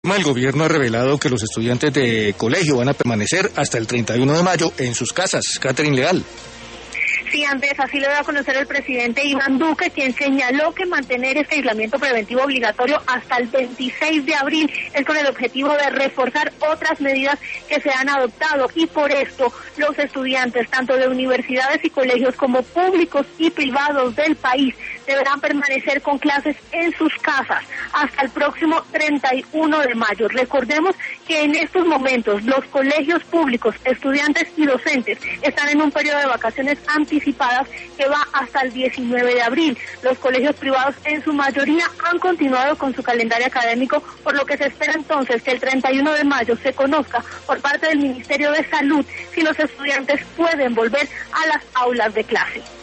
El gobierno ha revelado que los estudiantes de colegio van a permanecer hasta el 31 de mayo en sus casas. Catherine Leal. Sí, Andrés, así lo dio a conocer el presidente Iván Duque, quien señaló que mantener este aislamiento preventivo obligatorio hasta el 26 de abril es con el objetivo de reforzar otras medidas que se han adoptado, y por esto los estudiantes, tanto de universidades y colegios como públicos y privados del país, deberán permanecer con clases en sus casas hasta el próximo 31 de mayo. Recordemos que en estos momentos los colegios públicos, estudiantes y docentes están en un periodo de vacaciones anticipadas que va hasta el 19 de abril. Los colegios privados en su mayoría han continuado con su calendario académico, por lo que se espera entonces que el 31 de mayo se conozca por parte del Ministerio de Salud si los estudiantes pueden volver a las aulas de clase.